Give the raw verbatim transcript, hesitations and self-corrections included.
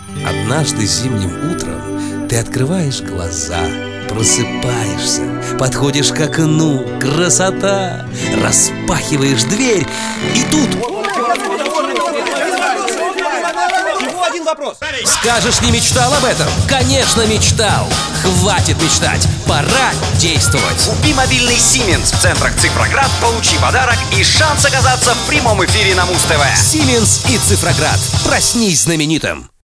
Однажды зимним утром ты открываешь глаза, просыпаешься, подходишь к окну, красота, распахиваешь дверь, и тут... Всего один вопрос. Скажешь, не мечтал об этом? Конечно, мечтал. Хватит мечтать, пора действовать. Купи мобильный Siemens в центрах Цифроград, получи подарок и шанс оказаться в прямом эфире на Муз-ТВ. Siemens и Цифроград. Проснись знаменитым.